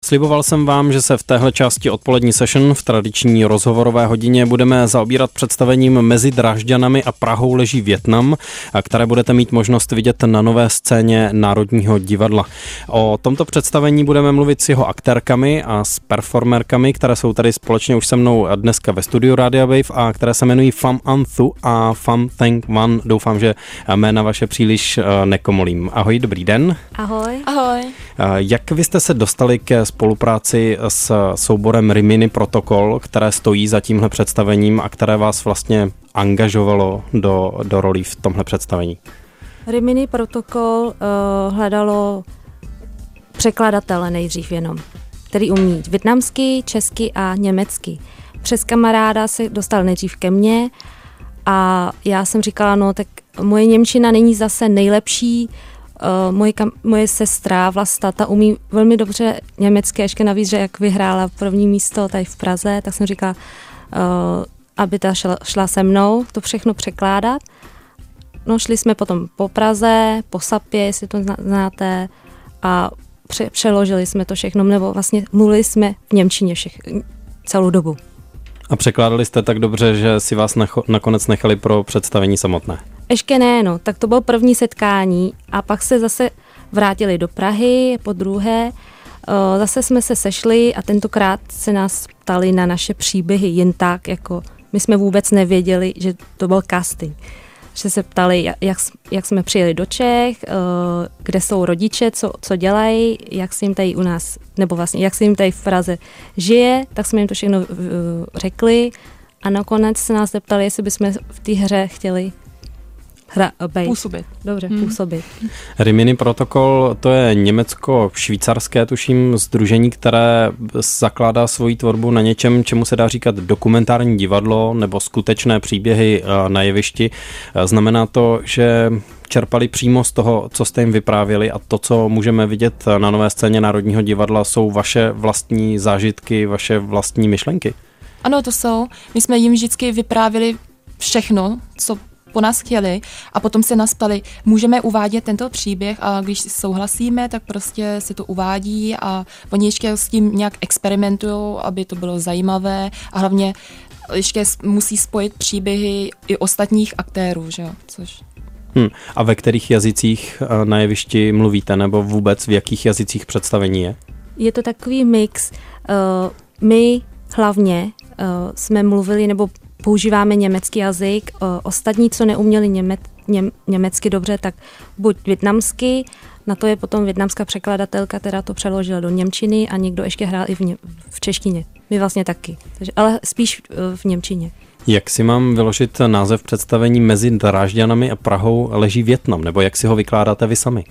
Sliboval jsem vám, že se v téhle části odpolední session v tradiční rozhovorové hodině budeme zaobírat představením Mezi Drážďanami a Prahou leží Vietnam, které budete mít možnost vidět na nové scéně Národního divadla. O tomto představení budeme mluvit s jeho aktérkami a s performerkami, které jsou tady společně už se mnou dneska ve studiu Rádia Wave a které se jmenují Pham An Thu a Pham Thanh Van. Doufám, že jména vaše příliš nekomolím. Ahoj, dobrý den. Ahoj. Ahoj. Jak vy jste se dostali ke spolupráci s souborem Rimini Protokol, které stojí za tímhle představením a které vás vlastně angažovalo do rolí v tomhle představení? Rimini Protokol hledalo překladatele nejdřív jenom, který umí vietnamsky, česky a německy. Přes kamaráda se dostal nejdřív ke mně a já jsem říkala, no tak moje němčina není zase nejlepší. Moje sestra Vlasta, ta umí velmi dobře německy, ještě navíc, že jak vyhrála první místo tady v Praze, tak jsem říkala, aby ta šla se mnou to všechno překládat. No, šli jsme potom po Praze, po Sapě, jestli to znáte, a přeložili jsme to všechno, nebo vlastně mluvili jsme v němčině celou dobu. A překládali jste tak dobře, že si vás nakonec nechali pro představení samotné? Ještě ne, no, tak to bylo první setkání a pak se zase vrátili do Prahy po druhé. Zase jsme se sešli a tentokrát se nás ptali na naše příběhy jen tak, jako my jsme vůbec nevěděli, že to byl casting. Že se ptali, jak jsme přijeli do Čech, kde jsou rodiče, co dělají, jak se jim tady u nás, nebo vlastně jak se jim tady v Praze žije, tak jsme jim to všechno řekli a nakonec se nás zeptali, jestli bychom v té hře chtěli působit. Dobře, působit. Rimini Protokol, to je německo-švýcarské, tuším, sdružení, které zakládá svoji tvorbu na něčem, čemu se dá říkat dokumentární divadlo nebo skutečné příběhy na jevišti. Znamená to, že čerpali přímo z toho, co jste jim vyprávěli a to, co můžeme vidět na nové scéně Národního divadla, jsou vaše vlastní zážitky, vaše vlastní myšlenky? Ano, to jsou. My jsme jim vždycky vyprávěli všechno, co po nás chtěli a potom se nás ptali, můžeme uvádět tento příběh a když souhlasíme, tak prostě si to uvádí a oni ještě s tím nějak experimentují, aby to bylo zajímavé a hlavně ještě musí spojit příběhy i ostatních aktérů, že jo, což... A ve kterých jazycích na jevišti mluvíte, nebo vůbec v jakých jazycích představení je? Je to takový mix. My hlavně jsme mluvili, nebo používáme německý jazyk. Ostatní, co neuměli německy dobře, tak buď vietnamsky, na to je potom vietnamská překladatelka, která to přeložila do němčiny a někdo ještě hrál i v češtině. My vlastně taky, ale spíš v němčině. Jak si mám vyložit název představení Mezi Drážďanami a Prahou leží Vietnam, nebo jak si ho vykládáte vy sami?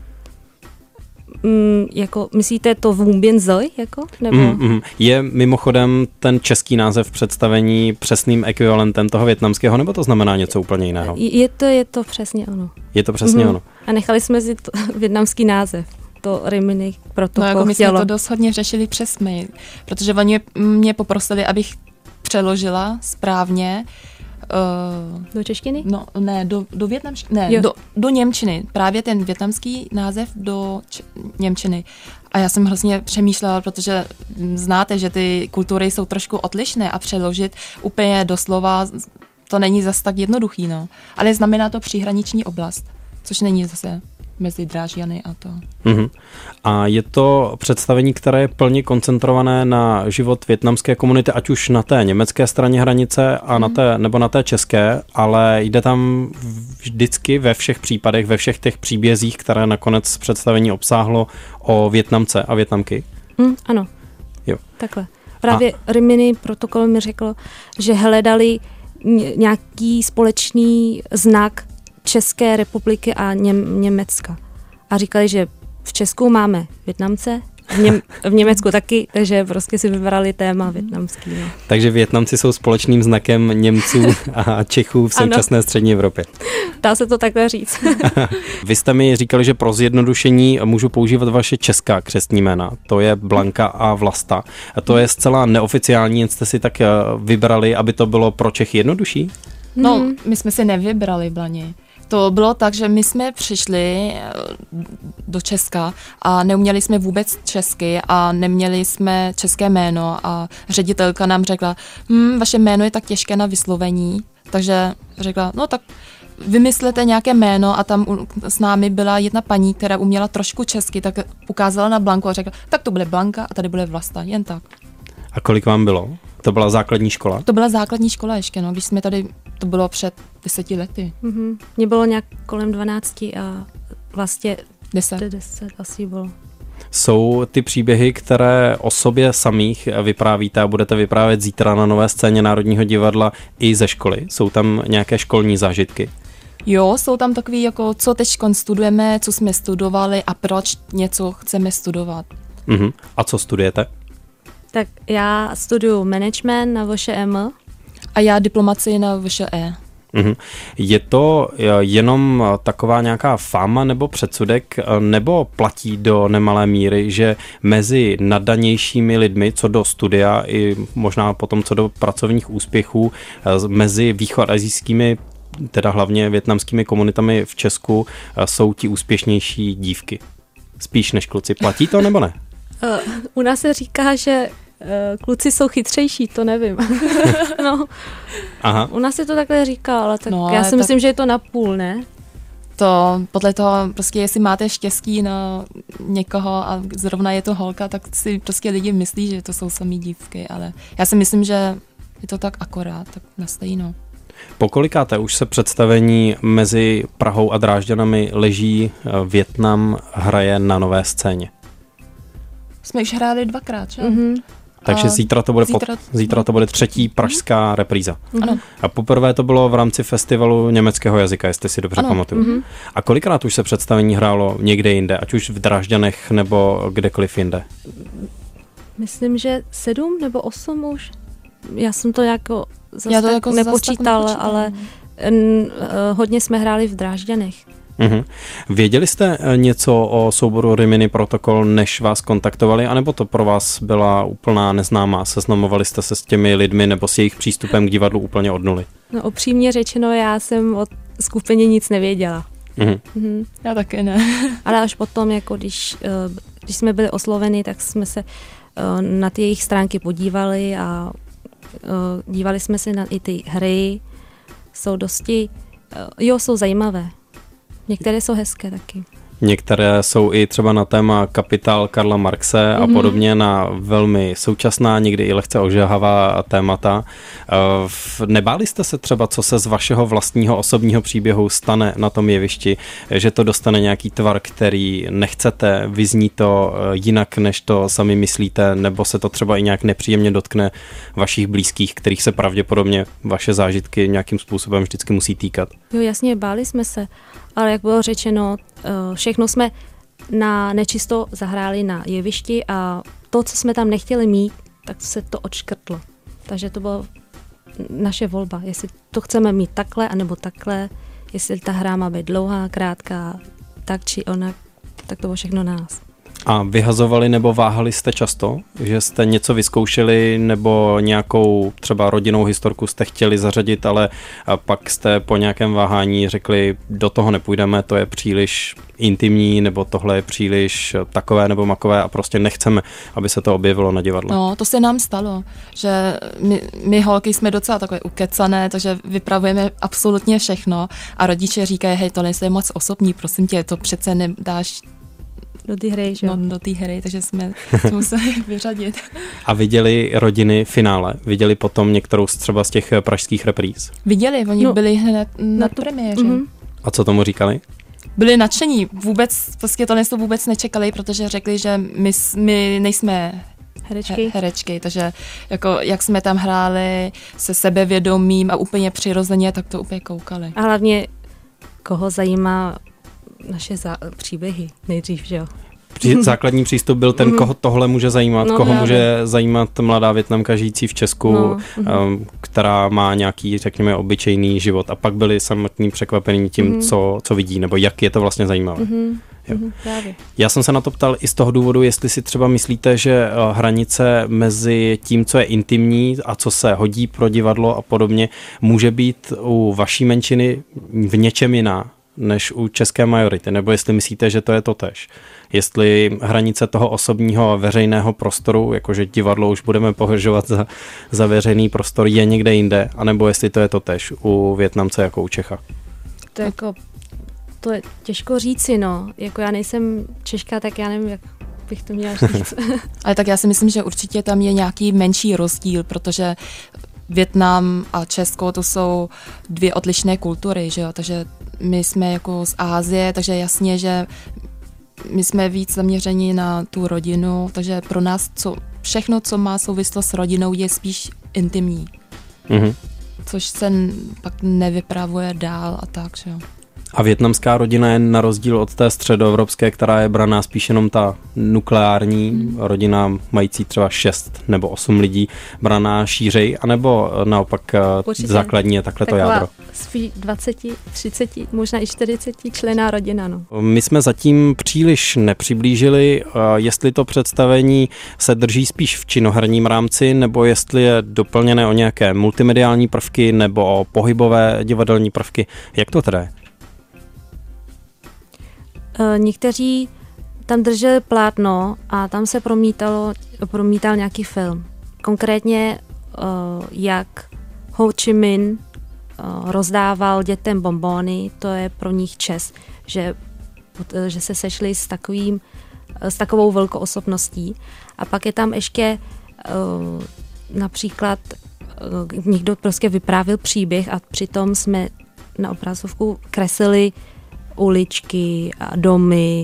Jako, myslíte to Vung Bien Zoi? Jako? Nebo? Je mimochodem ten český název představení přesným ekvivalentem toho vietnamského, nebo to znamená něco úplně jiného? Je to přesně ono. Je to přesně ono. A nechali jsme si vietnamský název. To Rimini Protokol. No, jako my jsme to dost hodně řešili přes mail, protože oni mě poprosili, abych přeložila správně. Do češtiny? No, ne, do vietnamštiny, ne, do němčiny. Právě ten vietnamský název do němčiny. A já jsem hrozně přemýšlela, protože znáte, že ty kultury jsou trošku odlišné a přeložit úplně doslova to není zas tak jednoduchý, no. Ale znamená to příhraniční oblast, což není zase Mezi Drážďany a to. A je to představení, které je plně koncentrované na život vietnamské komunity, ať už na té německé straně hranice a nebo na té české, ale jde tam vždycky ve všech případech, ve všech těch příbězích, které nakonec představení obsáhlo, o Vietnamce a Vietnamky? Ano. Jo. Takhle. Právě Rimini Protokol mi řekl, že hledali nějaký společný znak České republiky a Německa. A říkali, že v Česku máme Vietnamce, v Německu taky, takže prostě si vybrali téma vietnamský. No. Takže Vietnamci jsou společným znakem Němců a Čechů v současné střední Evropě. Dá se to takhle říct. Vy jste mi říkali, že pro zjednodušení můžu používat vaše česká křestní jména. To je Blanka a Vlasta. A to je zcela neoficiální, jste si tak vybrali, aby to bylo pro Čechy jednodušší? No, my jsme si nevybrali, Blani. To bylo tak, že my jsme přišli do Česka a neuměli jsme vůbec česky a neměli jsme české jméno a ředitelka nám řekla, vaše jméno je tak těžké na vyslovení, takže řekla, no tak vymyslete nějaké jméno a tam s námi byla jedna paní, která uměla trošku česky, tak ukázala na Blanku a řekla, tak to bude Blanka a tady bude Vlasta, jen tak. A kolik vám bylo? To byla základní škola? To byla základní škola ještě, no, když jsme tady, to bylo před 10 lety. Mně bylo nějak kolem 12 a vlastně 10 asi bylo. Jsou ty příběhy, které o sobě samých vyprávíte a budete vyprávět zítra na Nové scéně Národního divadla i ze školy? Jsou tam nějaké školní zážitky? Jo, jsou tam takový, jako co teď studujeme, co jsme studovali a proč něco chceme studovat. A co studujete? Tak já studuju management na VŠM. A já diplomacii na VŠE. Je to jenom taková nějaká fáma nebo předsudek, nebo platí do nemalé míry, že mezi nadanějšími lidmi, co do studia i možná potom co do pracovních úspěchů, mezi východoasijskými, teda hlavně vietnamskými komunitami v Česku, jsou ti úspěšnější dívky? Spíš než kluci. Platí to nebo ne? U nás se říká, že kluci jsou chytřejší, to nevím. No. Aha. U nás se to takhle říká, ale tak no, já si myslím, že je to napůl, ne? To podle toho, prostě jestli máte štěstí na někoho a zrovna je to holka, tak si prostě lidi myslí, že to jsou samý dívky, ale já si myslím, že je to tak akorát, tak na stejno. Pokolikáte už se představení mezi Prahou a Drážďanami leží Vietnam hraje na Nové scéně? Jsme už hráli 2krát, že? Takže zítra to bude třetí pražská repríza. Ano. A poprvé to bylo v rámci festivalu německého jazyka, jestli si dobře pamatuju. A kolikrát už se představení hrálo někde jinde, ať už v Drážďanech nebo kdekoliv jinde? Myslím, že 7 nebo 8 už. Já jsem to jako zase nepočítala, ale hodně jsme hráli v Drážďanech. Věděli jste něco o souboru Rimini Protokol, než vás kontaktovali, anebo to pro vás byla úplná neznámá? Seznamovali jste se s těmi lidmi nebo s jejich přístupem k divadlu úplně od nuly? No upřímně řečeno, já jsem o skupině nic nevěděla. Já taky ne. Ale až potom, jako když jsme byli osloveni, tak jsme se na ty jejich stránky podívali a dívali jsme se na i ty hry. Jsou dosti, jsou zajímavé. Některé jsou hezké taky. Některé jsou i třeba na téma Kapitál Karla Marxe a podobně, na velmi současná, někdy i lehce ožehavá témata. Nebáli jste se třeba, co se z vašeho vlastního osobního příběhu stane na tom jevišti, že to dostane nějaký tvar, který nechcete, vyzní to jinak, než to sami myslíte, nebo se to třeba i nějak nepříjemně dotkne vašich blízkých, kterých se pravděpodobně vaše zážitky nějakým způsobem vždycky musí týkat? Jo, jasně, báli jsme se, ale jak bylo řečeno, všechno jsme na nečisto zahráli na jevišti a to, co jsme tam nechtěli mít, tak se to odškrtlo. Takže to byla naše volba, jestli to chceme mít takhle, anebo takhle, jestli ta hra má být dlouhá, krátká, tak či onak, tak to bylo všechno nás. A vyhazovali nebo váhali jste často, že jste něco vyzkoušeli nebo nějakou třeba rodinnou historku jste chtěli zařadit, ale pak jste po nějakém váhání řekli, do toho nepůjdeme, to je příliš intimní, nebo tohle je příliš takové nebo makové a prostě nechceme, aby se to objevilo na divadle. No, to se nám stalo, že my holky jsme docela takové ukecané, takže vypravujeme absolutně všechno a rodiče říkají, hej, tohle je moc osobní, prosím tě, to přece nedáš do té hry, že? No, do té hry, takže jsme to museli vyřadit. A viděli rodiny finále? Viděli potom některou třeba z těch pražských repríz? Viděli, oni byli hned na premiéře. A co tomu říkali? Byli nadšení, vůbec, prostě to vůbec nečekali, protože řekli, že my nejsme herečky, takže jako, jak jsme tam hráli se sebevědomím a úplně přirozeně, tak to úplně koukali. A hlavně, koho zajímá naše příběhy nejdřív, že jo? Základní přístup byl ten, koho tohle může zajímat, koho může zajímat mladá Vietnamka žijící v Česku, která má nějaký, řekněme, obyčejný život. A pak byli samotní překvapení tím, co vidí, nebo jak je to vlastně zajímavé. Já jsem se na to ptal i z toho důvodu, jestli si třeba myslíte, že hranice mezi tím, co je intimní a co se hodí pro divadlo a podobně, může být u vaší menšiny v něčem jiná, než u české majority, nebo jestli myslíte, že to je totéž. Jestli hranice toho osobního a veřejného prostoru, jakože divadlo už budeme považovat za veřejný prostor, je někde jinde, anebo jestli to je totéž u Vietnamce jako u Čecha. To je těžko říci, no. Jako já nejsem Češka, tak já nevím, jak bych to měla říct. Ale tak já si myslím, že určitě tam je nějaký menší rozdíl, protože Vietnam a Česko to jsou dvě odlišné kultury, že jo? Takže my jsme jako z Asie, takže jasně, že my jsme víc zaměřeni na tu rodinu, takže pro nás všechno, co má souvislost s rodinou, je spíš intimní. Mm-hmm. Což se pak nevypravuje dál a tak, že jo. A vietnamská rodina je na rozdíl od té středoevropské, která je braná spíš jenom ta nukleární rodina, mající třeba 6 nebo 8 lidí, braná šířej, anebo naopak základní je takhle to jádro? Spíš 20, 30, možná i 40 členná rodina. No. My jsme zatím příliš nepřiblížili, jestli to představení se drží spíš v činoherním rámci, nebo jestli je doplněné o nějaké multimediální prvky nebo o pohybové divadelní prvky. Jak to teda je? Někteří tam drželi plátno a tam se promítal nějaký film. Konkrétně jak Ho Chi Minh rozdával dětem bonbony, to je pro nich čest, že se sešli s takovou velkou osobností. A pak je tam ještě například někdo prostě vyprávěl příběh a přitom jsme na obrazovku kreslili uličky, domy,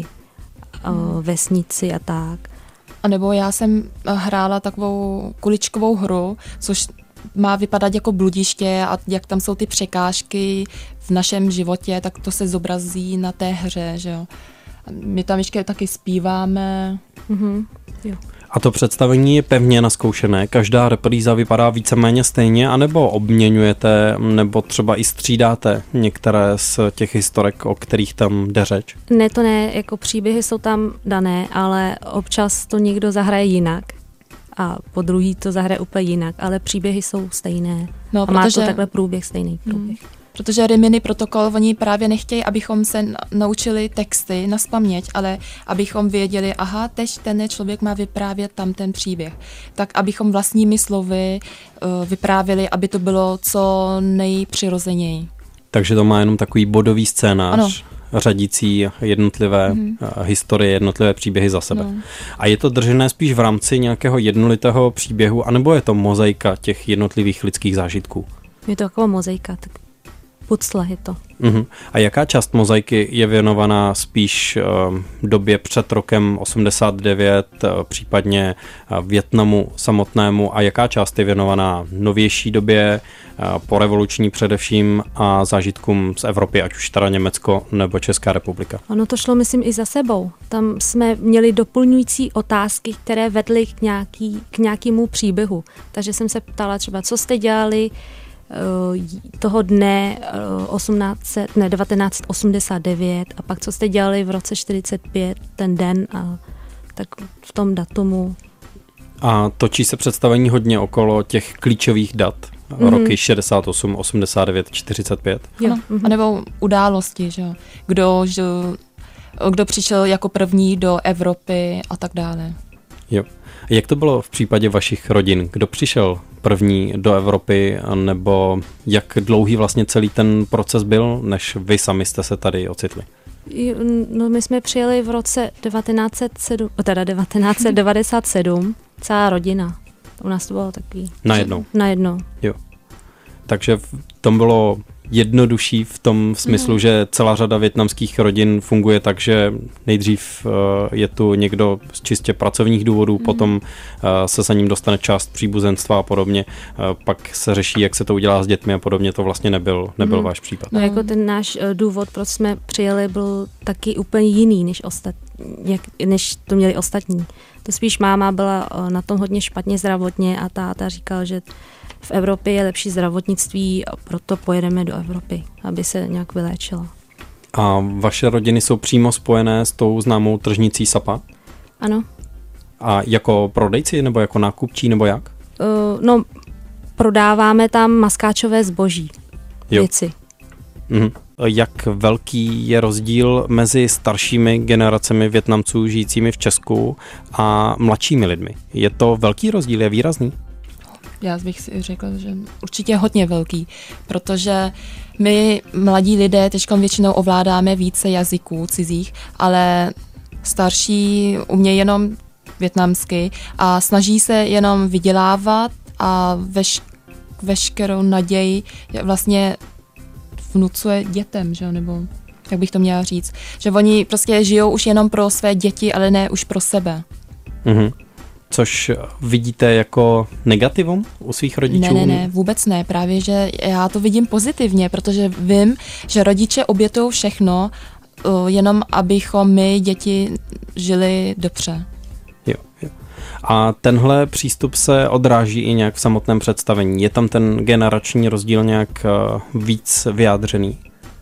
vesnici a tak. A nebo já jsem hrála takovou kuličkovou hru, což má vypadat jako bludiště a jak tam jsou ty překážky v našem životě, tak to se zobrazí na té hře, že jo. My tam ještě taky zpíváme. Mm-hmm. Jo. A to představení je pevně naskoušené? Každá repríza vypadá víceméně stejně, anebo obměňujete, nebo třeba i střídáte některé z těch historek, o kterých tam jde řeč? Ne, to ne, jako příběhy jsou tam dané, ale občas to někdo zahraje jinak a po druhý to zahraje úplně jinak, ale příběhy jsou stejné. No, a má to takhle stejný průběh. Protože Rimini protokol, oni právě nechtějí, abychom se naučili texty nazpaměť, ale abychom věděli, aha, teď ten člověk má vyprávět tam ten příběh. Tak abychom vlastními slovy vyprávěli, aby to bylo co nejpřirozeněji. Takže to má jenom takový bodový scénář, ano, řadící jednotlivé historie, jednotlivé příběhy za sebe. No. A je to držené spíš v rámci nějakého jednolitého příběhu, anebo je to mozaika těch jednotlivých lidských zážitků? Je to taková mozaika, tak pucle je to. Uh-huh. A jaká část mozaiky je věnovaná spíš době před rokem 89, případně Vietnamu samotnému, a jaká část je věnovaná novější době, porevoluční především, a zážitkům z Evropy, ať už teda Německo nebo Česká republika? Ono to šlo, myslím, i za sebou. Tam jsme měli doplňující otázky, které vedly k nějakému příběhu. Takže jsem se ptala třeba, co jste dělali toho dne 1989 a pak co jste dělali v roce 45, ten den, a tak v tom datumu. A točí se představení hodně okolo těch klíčových dat, roky 68, 89, 45. Jo. A nebo události, že? Kdo přišel jako první do Evropy a tak dále. Jo. Jak to bylo v případě vašich rodin? Kdo přišel první do Evropy, nebo jak dlouhý vlastně celý ten proces byl, než vy sami jste se tady ocitli? No, my jsme přijeli v roce 1997, celá rodina. U nás to bylo takový... Najednou. Jo. Takže v tom bylo jednodušší v tom smyslu, že celá řada vietnamských rodin funguje tak, že nejdřív je tu někdo z čistě pracovních důvodů, potom se za ním dostane část příbuzenstva a podobně, pak se řeší, jak se to udělá s dětmi a podobně. To vlastně nebyl váš případ. No, jako ten náš důvod, proč jsme přijeli, byl taky úplně jiný, než to měli ostatní. To spíš máma byla na tom hodně špatně zdravotně a táta říkal, že v Evropě je lepší zdravotnictví a proto pojedeme do Evropy, aby se nějak vyléčila. A vaše rodiny jsou přímo spojené s tou známou tržnicí Sapa? Ano. A jako prodejci nebo jako nákupčí nebo jak? No, prodáváme tam maskáčové zboží, věci. Jak velký je rozdíl mezi staršími generacemi Vietnamců žijícími v Česku a mladšími lidmi? Je to velký rozdíl, je výrazný? Já bych si řekl, že určitě hodně velký, protože my mladí lidé teďkom většinou ovládáme více jazyků cizích, ale starší umějí jenom vietnamsky a snaží se jenom vydělávat a veškerou naději vlastně vnucuje dětem, že? Nebo jak bych to měla říct, že oni prostě žijou už jenom pro své děti, ale ne už pro sebe. Což vidíte jako negativum u svých rodičů? Ne, vůbec ne. Právě, že já to vidím pozitivně, protože vím, že rodiče obětují všechno, jenom abychom my, děti, žili dobře. Jo. A tenhle přístup se odráží i nějak v samotném představení. Je tam ten generační rozdíl nějak víc vyjádřený?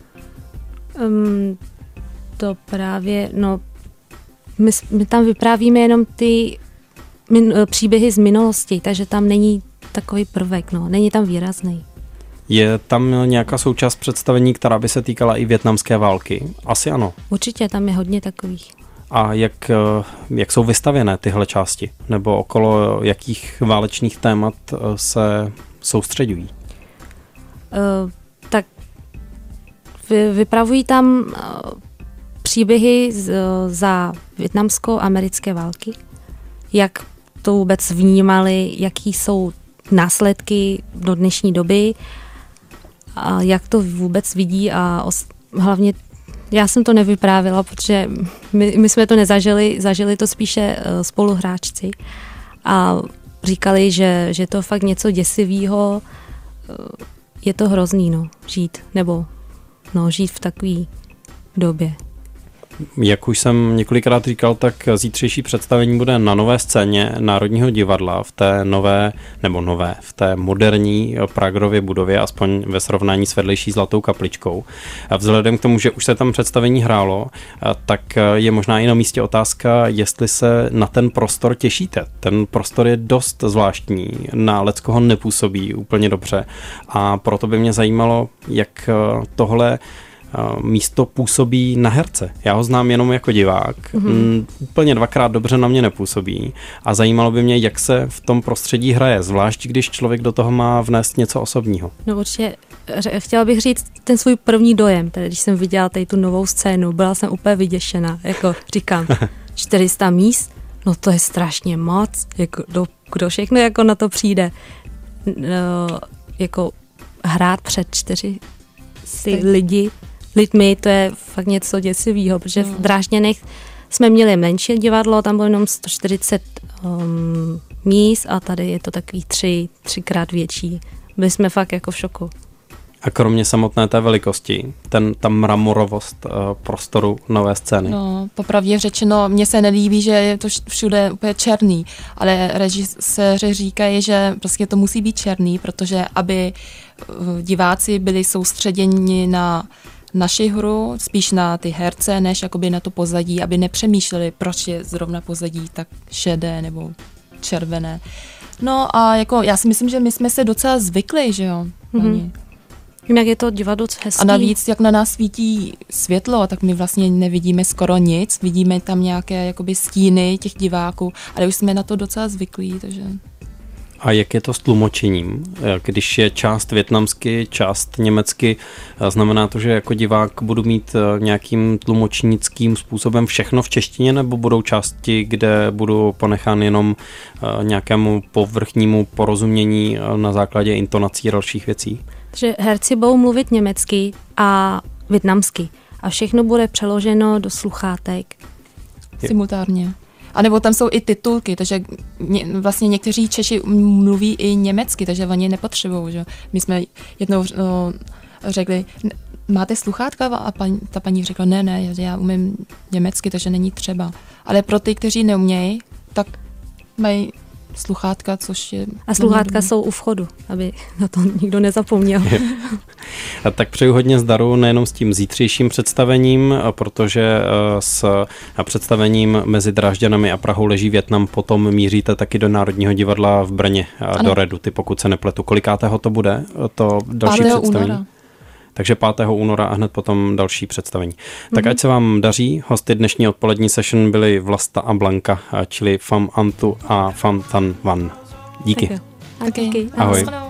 To právě, my tam vyprávíme jenom ty příběhy z minulosti, takže tam není takový prvek, není tam výrazný. Je tam nějaká součást představení, která by se týkala i vietnamské války? Asi ano. Určitě, tam je hodně takových. A jak jsou vystavěné tyhle části? Nebo okolo jakých válečných témat se soustředují? Tak vypravují tam příběhy za vietnamsko-americké války, jak to vůbec vnímali, jaký jsou následky do dnešní doby a jak to vůbec vidí a hlavně já jsem to nevyprávila, protože my jsme to nezažili, zažili to spíše spoluhráčci a říkali, že to fakt něco děsivého, je to hrozný, žít v takové době. Jak už jsem několikrát říkal, tak zítřejší představení bude na nové scéně Národního divadla v té v té moderní Pragerově budově, aspoň ve srovnání s vedlejší Zlatou kapličkou. A vzhledem k tomu, že už se tam představení hrálo, tak je možná i na místě otázka, jestli se na ten prostor těšíte. Ten prostor je dost zvláštní, na leckoho nepůsobí úplně dobře a proto by mě zajímalo, jak tohle místo působí na herce. Já ho znám jenom jako divák. Úplně dvakrát dobře na mě nepůsobí a zajímalo by mě, jak se v tom prostředí hraje, zvlášť když člověk do toho má vnést něco osobního. No určitě, chtěla bych říct ten svůj první dojem, tedy když jsem viděla tady tu novou scénu, byla jsem úplně vyděšená, jako říkám, 400 míst, no to je strašně moc, jako kdo všechno jako na to přijde, jako hrát před 400 lidmi, to je fakt něco děsivého, protože v Drážďanech jsme měli menší divadlo, tam bylo jenom 140 míst a tady je to takový třikrát větší. Byli jsme fakt jako v šoku. A kromě samotné té velikosti, ta mramorovost prostoru nové scény? No, popravdě řečeno, mně se nelíbí, že je to všude úplně černý, ale režiséři říkají, že prostě to musí být černý, protože aby diváci byli soustředěni na naši hru, spíš na ty herce, než jakoby na to pozadí, aby nepřemýšleli, proč je zrovna pozadí tak šedé nebo červené. No a jako já si myslím, že my jsme se docela zvykli, že jo? Jak je to divadlo hezký. A navíc, jak na nás svítí světlo, tak my vlastně nevidíme skoro nic, vidíme tam nějaké jakoby stíny těch diváků, ale už jsme na to docela zvyklí, takže... A jak je to s tlumočením? Když je část vietnamsky, část německy, znamená to, že jako divák budu mít nějakým tlumočnickým způsobem všechno v češtině, nebo budou části, kde budu ponechán jenom nějakému povrchnímu porozumění na základě intonací a dalších věcí? Takže herci budou mluvit německy a vietnamsky a všechno bude přeloženo do sluchátek. Simultánně. A nebo tam jsou i titulky, takže vlastně někteří Češi mluví i německy, takže oni nepotřebují. Že? My jsme jednou řekli, máte sluchátka? A ta paní řekla, ne, já umím německy, takže není třeba. Ale pro ty, kteří neumějí, tak mají sluchátka, což je... A sluchátka jsou u vchodu, aby na to nikdo nezapomněl. A tak přeju hodně zdaru nejenom s tím zítřejším představením, protože s představením Mezi Drážďanami a Prahou leží Vietnam potom míříte taky do Národního divadla v Brně, do Reduty, pokud se nepletu. Kolikátého to bude? To další představení? Takže 5. února a hned potom další představení. Tak ať se vám daří. Hosty dnešní odpolední session byly Vlasta a Blanka, čili Fam Antu a Fam Tan Van. Díky. Díky. Ahoj.